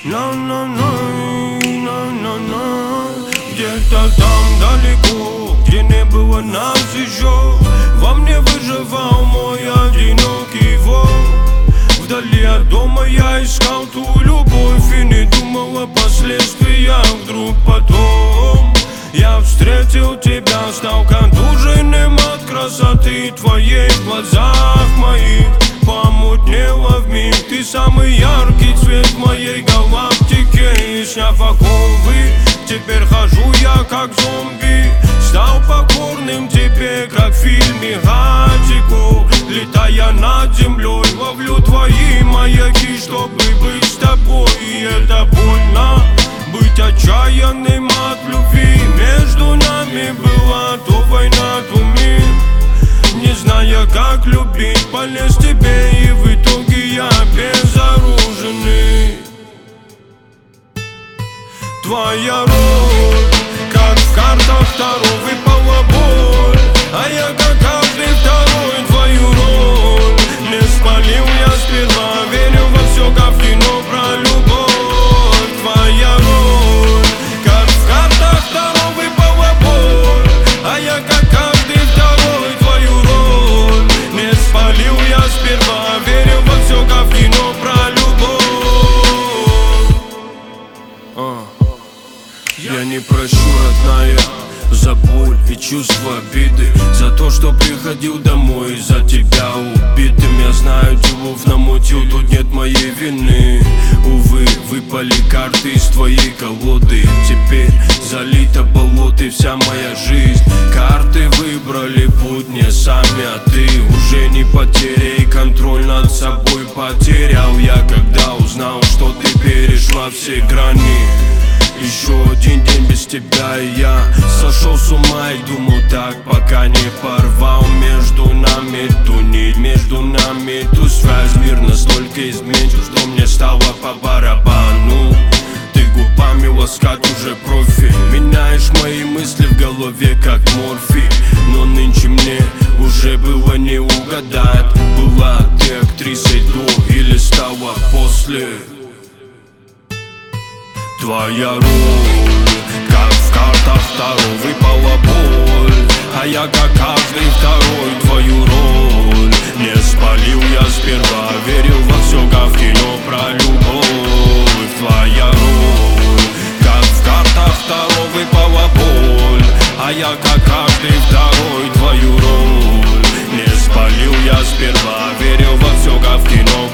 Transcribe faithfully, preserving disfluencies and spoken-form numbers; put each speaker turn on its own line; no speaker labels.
Где-то там далеко, где не было нас еще, во мне выживал мой одинокий волк. Вдали от дома я искал ту любовь и не думал о последствиях. Вдруг потом я встретил тебя, стал контуженным от красоты твоей. В глазах моих помутнело вмиг. Ты самый яркий цвет в моей галактике. И сняв оковы, теперь хожу я как зомби. Стал покорным тебе, как в фильме Хатико. Летая над землей, ловлю твои маяки, чтобы быть с тобой. И это больно, быть отчаянным от любви. Между нами была то война, то мир. Не зная, как любить, полез тебе, и в итоге я безоруженный. Твоя роль, как в картах Таро, выпала боль, а я, как каждый второй, твою роль не спалил я сперва. Верил во все, как в кино про любовь. Твоя роль, как в картах Таро, выпала боль, а я, как каждый второй, твою роль не спалил я сперва. Верил во все, как в кино про любовь. а. Я не прощу, родная, за боль и чувство обиды, за то, что приходил домой из-за тебя убитым. Я знаю, делов намутил, тут нет моей вины. Увы, выпали карты из твоей колоды. Теперь залита болотой вся моя жизнь. Карты выбрали путь не сами, а ты уже не потеря, и контроль над собой потерял я, когда узнал, что ты перешла все грани. Еще один день без тебя, и я сошел с ума и думал так, пока не порвал между нами ту нить, между нами ту связь. Мир настолько изменчив, что мне стало по барабану. Ты губами ласкать уже профи, меняешь мои мысли в голове как морфий. Но нынче мне уже было не угадать, была ты актрисой до или стала после. Твоя роль, как в картах Таро, выпала боль, а я, как каждый второй, твою роль не спалил я сперва. Верил во все, как в кино про любовь. Твоя роль, как в картах Таро, выпала боль, а я, как каждый второй, твою роль не спалил я сперва. Верил во все, как в кино